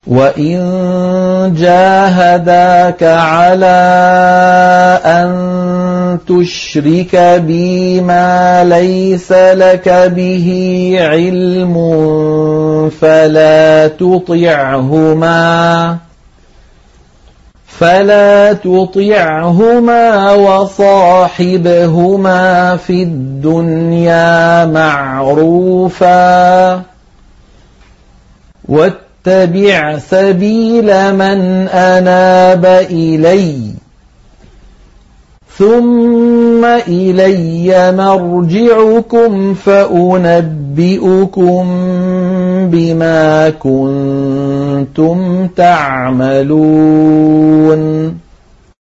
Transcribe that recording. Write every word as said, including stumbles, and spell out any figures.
وَإِن جَاهَدَاكَ عَلَىٰ أَن تُشْرِكَ بِي مَا لَيْسَ لَكَ بِهِ عِلْمٌ فَلَا تُطِعْهُمَا فَلَا تُطِعْهُمَا وَصَاحِبْهُمَا فِي الدُّنْيَا مَعْرُوفًا وَاتَّبِعْ سَبِيلَ مَنْ أَنَابَ إِلَيَّ ثُمَّ إِلَيَّ مَرْجِعُكُمْ فَأُنَبِّئُكُم بِمَا كُنتُمْ تَعْمَلُونَ